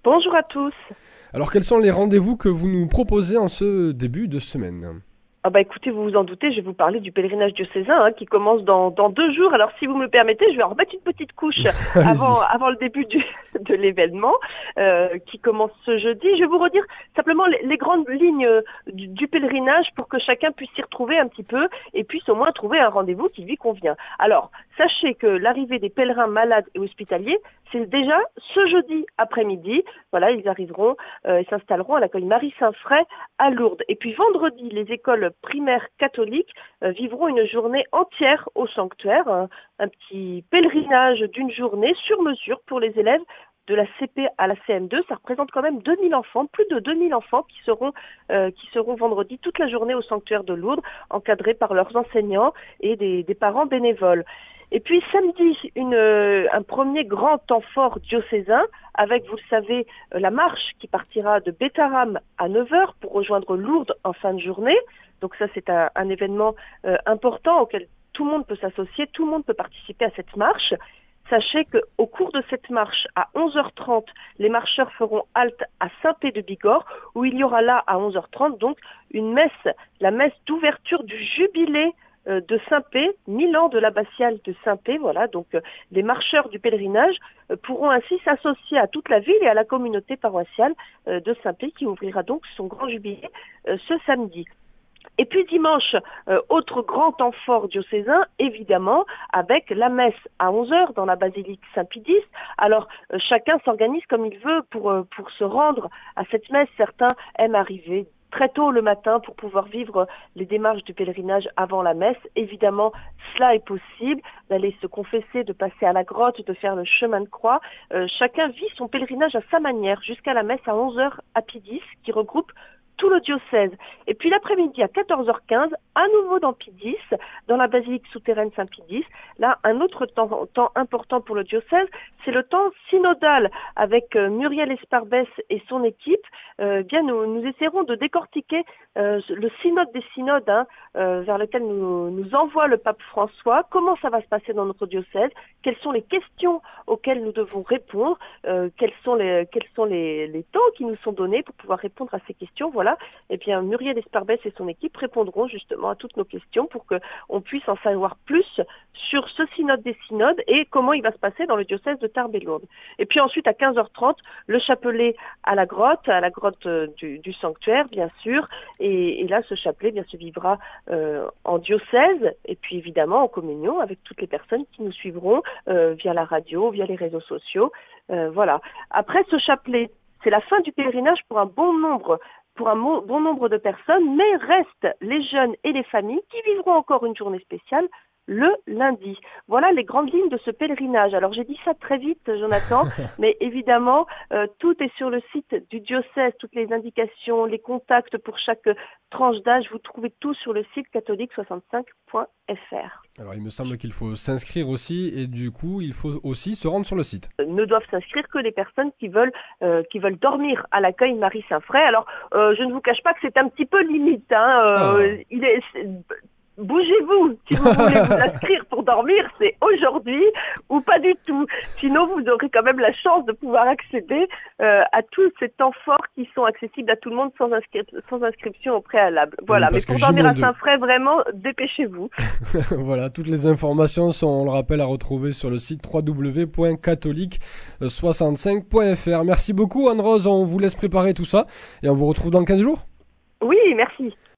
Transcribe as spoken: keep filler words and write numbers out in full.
Bonjour à tous. Alors, quels sont les rendez-vous que vous nous proposez en ce début de semaine ? Ah bah écoutez, vous vous en doutez, je vais vous parler du pèlerinage diocésain hein, qui commence dans, dans deux jours. Alors si vous me le permettez, je vais en remettre une petite couche avant, avant le début du, de l'événement euh, qui commence ce jeudi. Je vais vous redire simplement les, les grandes lignes du, du pèlerinage pour que chacun puisse s'y retrouver un petit peu et puisse au moins trouver un rendez-vous qui lui convient. Alors, sachez que l'arrivée des pèlerins malades et hospitaliers, c'est déjà ce jeudi après-midi. Voilà, ils arriveront euh, et s'installeront à l'accueil Marie-Saint-Fray à Lourdes. Et puis vendredi, les écoles primaires catholiques euh, vivront une journée entière au sanctuaire, un, un petit pèlerinage d'une journée sur mesure pour les élèves de la C P à la C M deux. Ça représente quand même deux mille enfants, plus de deux mille enfants qui seront, euh, qui seront vendredi toute la journée au sanctuaire de Lourdes, encadrés par leurs enseignants et des, des parents bénévoles. Et puis samedi, une, euh, un premier grand temps fort diocésain avec, vous le savez, euh, la marche qui partira de Bétharram à neuf heures pour rejoindre Lourdes en fin de journée. Donc ça, c'est un, un événement euh, important auquel tout le monde peut s'associer, tout le monde peut participer à cette marche. Sachez qu'au cours de cette marche, à onze heures trente, les marcheurs feront halte à Saint-Pé-de-Bigorre, où il y aura là, à onze heures trente, donc une messe, la messe d'ouverture du jubilé de Saint-Pé, mille ans de l'abbatiale de Saint-Pé. Voilà, donc euh, les marcheurs du pèlerinage euh, pourront ainsi s'associer à toute la ville et à la communauté paroissiale euh, de Saint-Pé qui ouvrira donc son grand jubilé euh, ce samedi. Et puis dimanche, euh, autre grand temps fort diocésain, évidemment, avec la messe à onze heures dans la basilique Saint-Pie-X. Alors, euh, chacun s'organise comme il veut pour, euh, pour se rendre à cette messe. Certains aiment arriver très tôt le matin pour pouvoir vivre les démarches du pèlerinage avant la messe. Évidemment, cela est possible, d'aller se confesser, de passer à la grotte, de faire le chemin de croix. Euh, chacun vit son pèlerinage à sa manière jusqu'à la messe à onze heures à Pie-X qui regroupe tout le diocèse. Et puis l'après-midi à quatorze heures quinze, à nouveau dans Pie-X, dans la basilique souterraine Saint-Pie-X. Là, un autre temps, temps important pour le diocèse, c'est le temps synodal avec euh, Muriel Esparbès et son équipe. Euh, bien, nous, nous essaierons de décortiquer euh, le synode des synodes hein, euh, vers lequel nous, nous envoie le pape François. Comment ça va se passer dans notre diocèse? Quelles sont les questions auxquelles nous devons répondre? euh, Quels sont, les, quels sont les, les temps qui nous sont donnés pour pouvoir répondre à ces questions? Voilà. Eh bien, Muriel Esparbès et son équipe répondront justement à toutes nos questions pour qu'on puisse en savoir plus sur ce synode des synodes et comment il va se passer dans le diocèse de Tarbes et Lourdes. Et puis ensuite, à quinze heures trente, le chapelet à la grotte, à la grotte du, du sanctuaire, bien sûr. Et, et là, ce chapelet bien se vivra euh, en diocèse et puis évidemment en communion avec toutes les personnes qui nous suivront euh, via la radio, via les réseaux sociaux. Euh, voilà. Après ce chapelet, c'est la fin du pèlerinage pour un bon nombre pour un bon nombre de personnes, mais restent les jeunes et les familles qui vivront encore une journée spéciale le lundi. Voilà les grandes lignes de ce pèlerinage. Alors j'ai dit ça très vite, Jonathan, mais évidemment, euh, tout est sur le site du diocèse, toutes les indications, les contacts pour chaque tranche d'âge, vous trouvez tout sur le site catholique soixante-cinq point f r. Alors il me semble qu'il faut s'inscrire aussi et du coup il faut aussi se rendre sur le site. Ne doivent s'inscrire que les personnes qui veulent euh, qui veulent dormir à l'accueil Marie-Saint-Fray. Alors euh, je ne vous cache pas que c'est un petit peu limite. Hein. Euh, oh. Il est Bougez-vous, si vous voulez vous inscrire pour dormir, c'est aujourd'hui ou pas du tout. Sinon, vous aurez quand même la chance de pouvoir accéder euh, à tous ces temps forts qui sont accessibles à tout le monde sans, inscri- sans inscription au préalable. Voilà, mais pour dormir à Saint-Fray, vraiment, dépêchez-vous. Voilà, toutes les informations sont, on le rappelle, à retrouver sur le site w w w point catholique soixante-cinq point f r. Merci beaucoup Anne-Rose, on vous laisse préparer tout ça et on vous retrouve dans quinze jours. Oui, merci.